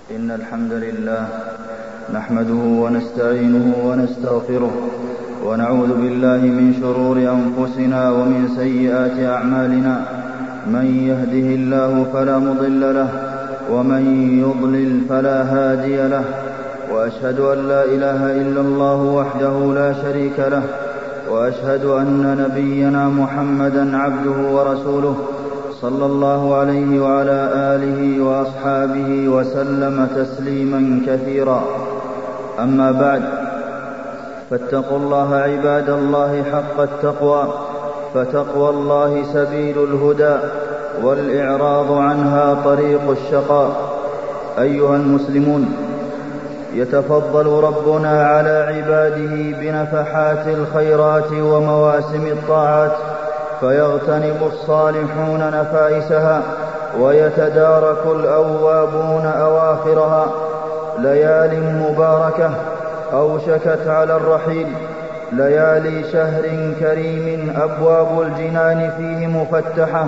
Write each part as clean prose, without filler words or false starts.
إن الحمد لله نحمده ونستعينه ونستغفره ونعوذ بالله من شرور أنفسنا ومن سيئات أعمالنا. من يهده الله فلا مضل له ومن يضلل فلا هادي له، وأشهد أن لا إله إلا الله وحده لا شريك له، وأشهد أن نبينا محمدا عبده ورسوله صلى الله عليه وعلى آله وأصحابه وسلم تسليما كثيرا. أما بعد، فاتقوا الله عباد الله حق التقوى، فتقوى الله سبيل الهدى والإعراض عنها طريق الشقاء. أيها المسلمون، يتفضل ربنا على عباده بنفحات الخيرات ومواسم الطاعات، فيغتنم الصالحون نفائسها ويتدارك الأوابون أواخرها. ليال مباركة أوشكت على الرحيل، ليالي شهر كريم أبواب الجنان فيه مفتحة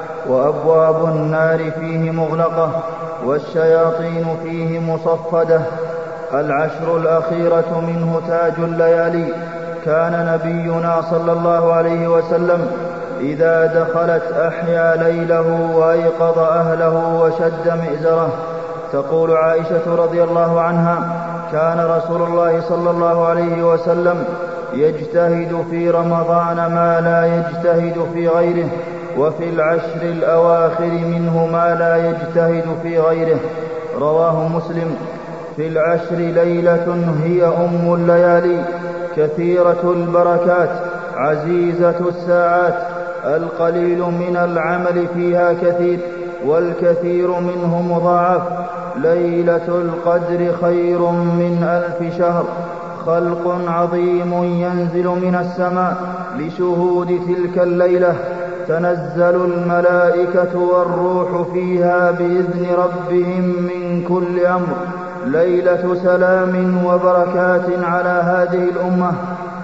وأبواب النار فيه مغلقة والشياطين فيه مصفدة. العشر الأخيرة منه تاج الليالي. كان نبينا صلى الله عليه وسلم إذا دخلت أحيا ليله وأيقظ أهله وشد مئزره. تقول عائشة رضي الله عنها: كان رسول الله صلى الله عليه وسلم يجتهد في رمضان ما لا يجتهد في غيره، وفي العشر الأواخر منه ما لا يجتهد في غيره. رواه مسلم. في العشر ليلة هي أم الليالي، كثيرة البركات، عزيزة الساعات، القليل من العمل فيها كثير والكثير منه مضاعف. ليلة القدر خير من 1000 شهر. خلق عظيم ينزل من السماء لشهود تلك الليلة. تنزل الملائكة والروح فيها بإذن ربهم من كل أمر. ليلة سلام وبركات على هذه الأمة.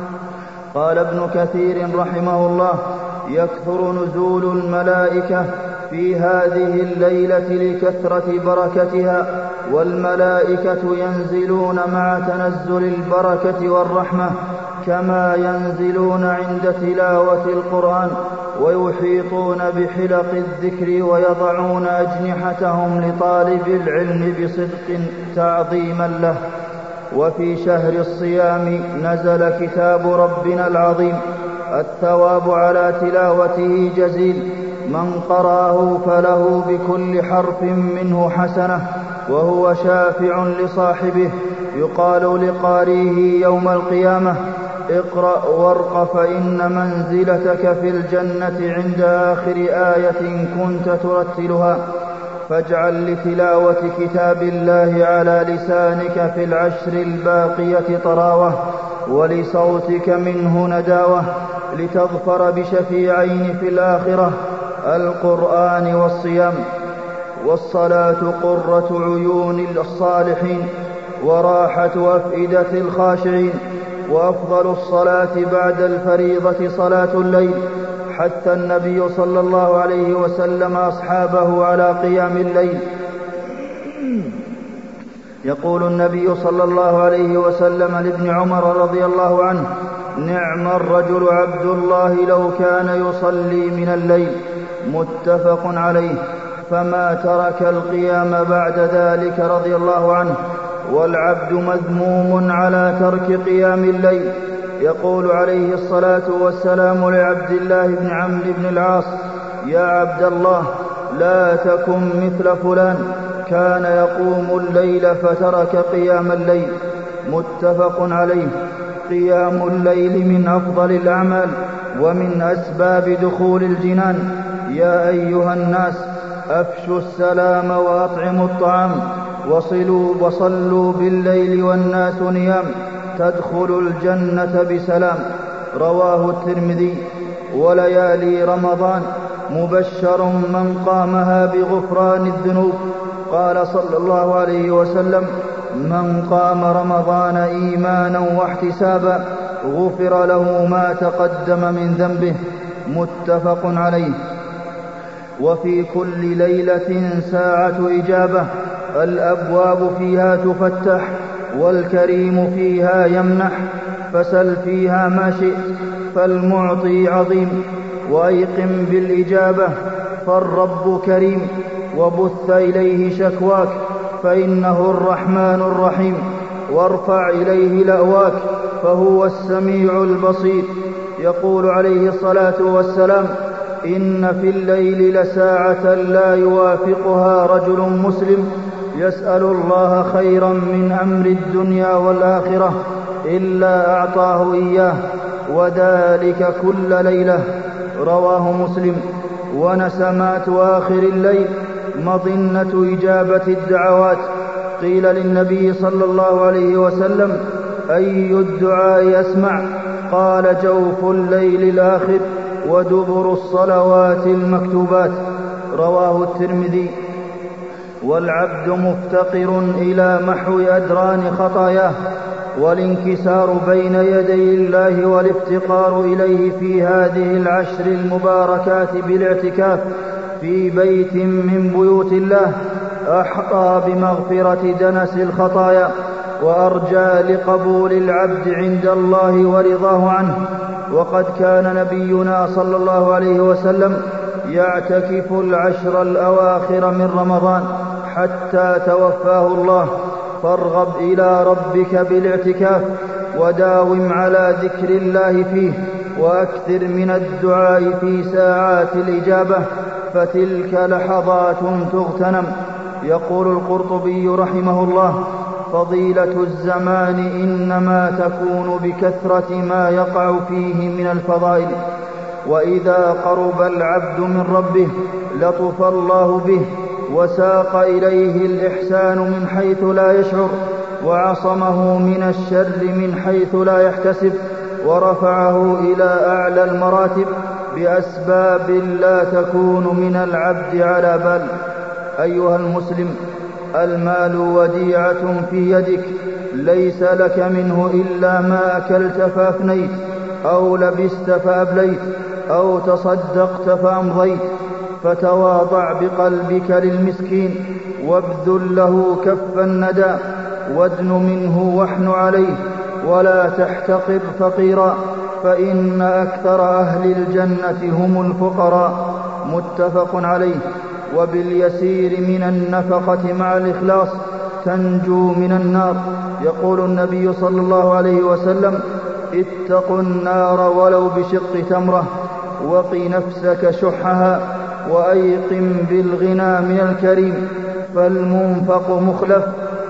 قال ابن كثير رحمه الله: يكثر نزول الملائكة في هذه الليلة لكثرة بركتها، والملائكة ينزلون مع تنزل البركة والرحمة كما ينزلون عند تلاوة القرآن، ويحيطون بحلق الذكر ويضعون أجنحتهم لطالب العلم بصدق تعظيما له. وفي شهر الصيام نزل كتاب ربنا العظيم، الثواب على تلاوته جزيل. من قرأه فله بكل حرف منه حسنة، وهو شافع لصاحبه. يقال لقارئه يوم القيامة: اقرأ وارق فإن منزلتك في الجنة عند آخر آية كنت ترتلها. فاجعل لتلاوة كتاب الله على لسانك في العشر الباقية طراوة، ولصوتك منه نداوة، لتظفر بشفيعين في الآخرة: القرآن والصيام. والصلاة قرة عيون الصالحين وراحة أفئدة الخاشعين. وأفضل الصلاة بعد الفريضة صلاة الليل، حتى النبي صلى الله عليه وسلم أصحابه على قيام الليل. يقول النبي صلى الله عليه وسلم لابن عمر رضي الله عنه: نعم الرجل عبد الله لو كان يصلي من الليل. متفق عليه. فما ترك القيام بعد ذلك رضي الله عنه. والعبد مذموم على ترك قيام الليل. يقول عليه الصلاة والسلام لعبد الله بن عمرو بن العاص: يا عبد الله، لا تكن مثل فلان، كان يقوم الليل فترك قيام الليل. متفق عليه. قيام الليل من أفضل الأعمال ومن أسباب دخول الجنان. يا أيها الناس، أفشوا السلام وأطعموا الطعام، وصلوا بالليل والناس نيام، تدخلوا الجنة بسلام. رواه الترمذي. وليالي رمضان مبشر من قامها بغفران الذنوب. قال صلى الله عليه وسلم: من قام رمضان إيمانا واحتسابا غفر له ما تقدم من ذنبه. متفق عليه. وفي كل ليلة ساعة إجابة، الأبواب فيها تفتح والكريم فيها يمنح، فسل فيها ما شئت فالمعطي عظيم، وأيقن بالإجابة فالرب كريم، وبث إليه شكواك فإنه الرحمن الرحيم، وارفع إليه لأواك فهو السميع البصير. يقول عليه الصلاة والسلام: إن في الليل لساعة لا يوافقها رجل مسلم يسأل الله خيرا من أمر الدنيا والآخرة إلا أعطاه إياه، وذلك كل ليلة. رواه مسلم. ونسمات آخر الليل مظنة إجابة الدعوات. قيل للنبي صلى الله عليه وسلم: أي الدعاء أسمع؟ قال: جوف الليل الآخر ودبر الصلوات المكتوبات. رواه الترمذي. والعبد مفتقر إلى محو أدران خطاياه، والانكسار بين يدي الله والافتقار إليه في هذه العشر المباركات بالاعتكاف في بيت من بيوت الله أحطى بمغفرة دنس الخطايا، وأرجى لقبول العبد عند الله ورضاه عنه. وقد كان نبينا صلى الله عليه وسلم يعتكف العشر الأواخر من رمضان حتى توفاه الله. فارغب إلى ربك بالاعتكاف، وداوم على ذكر الله فيه، وأكثر من الدعاء في ساعات الإجابة، فتلك لحظات تغتنم. يقول القرطبي رحمه الله: فضيلة الزمان إنما تكون بكثرة ما يقع فيه من الفضائل، وإذا قرب العبد من ربه لطف الله به، وساق إليه الإحسان من حيث لا يشعر، وعصمه من الشر من حيث لا يحتسب، ورفعه إلى أعلى المراتب بأسباب لا تكون من العبد على بال. أيها المسلم، المال وديعة في يدك، ليس لك منه إلا ما أكلت فأفنيت، أو لبست فأبليت، أو تصدقت فأمضيت. فتواضع بقلبك للمسكين، وابذل له كف الندى، وادن منه واحن عليه، ولا تحتقر فقيرا، فإن أكثر أهل الجنة هم الفقراء. متفق عليه. وباليسير من النفقة مع الإخلاص تنجو من النار. يقول النبي صلى الله عليه وسلم: اتقوا النار ولو بشق تمرة، وقي نفسك شحها، وأيقن بالغنى من الكريم، فالمنفق مخلف.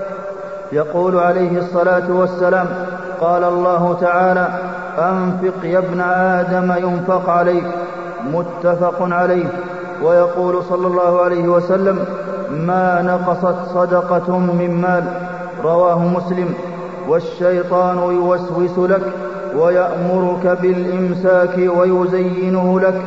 يقول عليه الصلاة والسلام: قال الله تعالى: أنفق يا ابن آدم ينفق عليك. متفق عليه. ويقول صلى الله عليه وسلم: ما نقصت صدقة من مال. رواه مسلم. والشيطان يوسوس لك ويأمرك بالإمساك ويزينه لك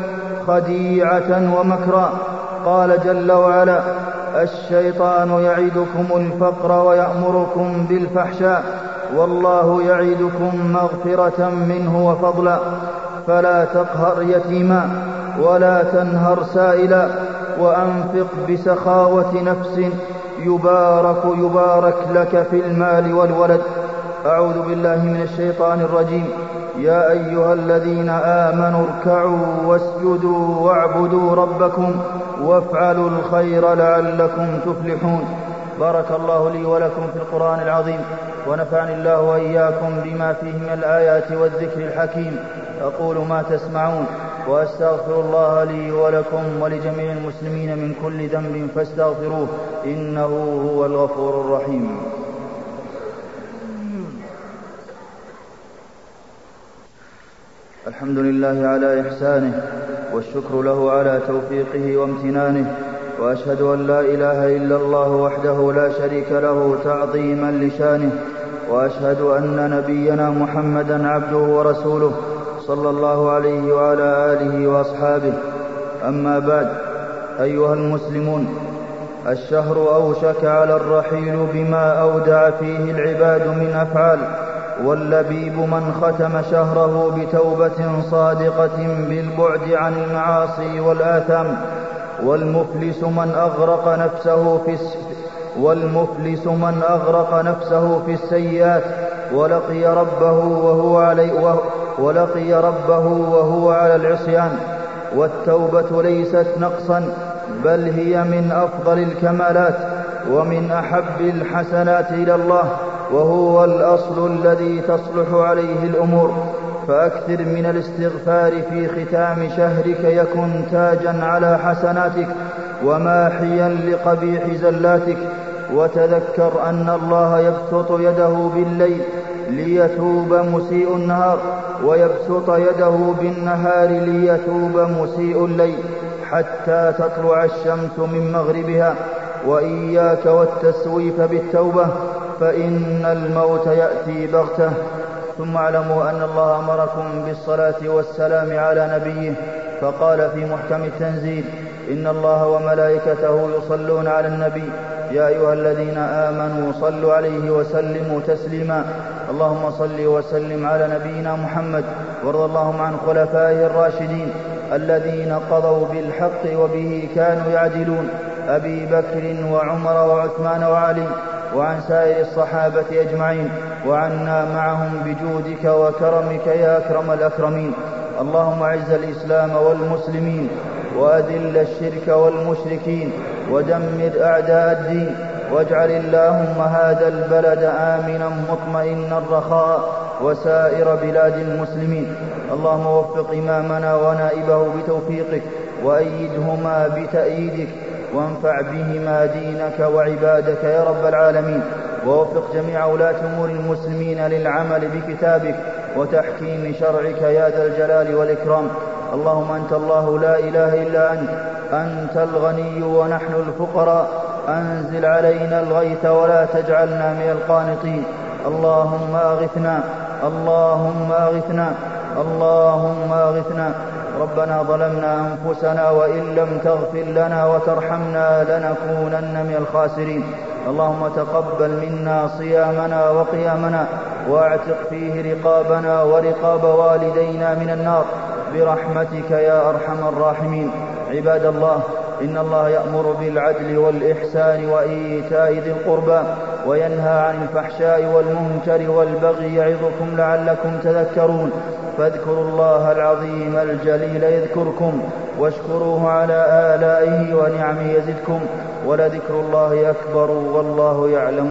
خديعة ومكرا. قال جل وعلا: الشيطان يعدكم الفقر ويأمركم بالفحشاء، والله يعدكم مغفرة منه وفضلا. فلا تقهر يتيما ولا تنهر سائلا، وأنفق بسخاوة نفس، يبارك لك في المال والولد. أعوذ بالله من الشيطان الرجيم. يا أيها الذين آمنوا اركعوا واسجدوا واعبدوا ربكم وافعلوا الخير لعلكم تفلحون. بارك الله لي ولكم في القرآن العظيم، ونفعني الله وإياكم بما فيه من الآيات والذكر الحكيم. أقول ما تسمعون، وأستغفر الله لي ولكم ولجميع المسلمين من كل ذنب فاستغفروه، إنه هو الغفور الرحيم. الحمد لله على إحسانه، والشكر له على توفيقه وامتنانه، وأشهد أن لا إله إلا الله وحده لا شريك له تعظيما لشانه، وأشهد أن نبينا محمدا عبده ورسوله صلى الله عليه وعلى آله وأصحابه. أما بعد، أيها المسلمون، الشهر أوشك على الرحيل بما أودع فيه العباد من أفعال، واللبيب من ختم شهره بتوبة صادقة بالبعد عن المعاصي والآثام، والمفلس من أغرق نفسه والمفلس من أغرق نفسه في السيئات ولقي ربه وهو على العصيان. والتوبة ليست نقصا، بل هي من أفضل الكمالات ومن أحب الحسنات إلى الله، وهو الأصل الذي تصلح عليه الأمور. فأكثر من الاستغفار في ختام شهرك يكن تاجا على حسناتك وماحيا لقبيح زلاتك. وتذكر أن الله يبسط يده بالليل ليتوب مسيء النهار، ويبسط يده بالنهار ليتوب مسيء الليل، حتى تطلع الشمس من مغربها. وإياك والتسويف بالتوبة، فإن الموت يأتي بغتة. ثم اعلموا أن الله أمركم بالصلاة والسلام على نبيه، فقال في محكم التنزيل: إن الله وملائكته يصلون على النبي يا أيها الذين آمنوا صلوا عليه وسلموا تسليما. اللهم صل وسلم على نبينا محمد، وارض اللهم عن خلفائه الراشدين الذين قضوا بالحق وبه كانوا يعدلون، أبي بكر وعمر وعثمان وعلي، وعن سائر الصحابة أجمعين، وعنا معهم بجودك وكرمك يا أكرم الأكرمين. اللهم أعز الإسلام والمسلمين، وأذل الشرك والمشركين، ودمر أعداء الدين، واجعل اللهم هذا البلد آمنا مطمئنا رخاء، وسائر بلاد المسلمين. اللهم وفق إمامنا ونائبه بتوفيقك، وأيدهما بتأييدك، وانفع بهما دينك وعبادك يا رب العالمين. ووفق جميع ولاة أمور المسلمين للعمل بكتابك وتحكيم شرعك يا ذا الجلال والإكرام. اللهم أنت الله لا إله إلا أنت الغني ونحن الفقراء، أنزل علينا الغيث ولا تجعلنا من القانطين. اللهم أغثنا، اللهم أغثنا، اللهم أغثنا. ربنا ظلمنا أنفسنا وإن لم تغفر لنا وترحمنا لنكونن من الخاسرين. اللهم تقبل منا صيامنا وقيامنا، واعتق فيه رقابنا ورقاب والدينا من النار برحمتك يا أرحم الراحمين. عباد الله، إن الله يأمر بالعدل والإحسان وإيتاء ذي القربى، وينهى عن الفحشاء والمنكر والبغي، يعظكم لعلكم تذكرون. فاذكروا الله العظيم الجليل يذكركم، واشكروه على آلائه ونعمه يزدكم، ولذكر الله أكبر والله يعلم.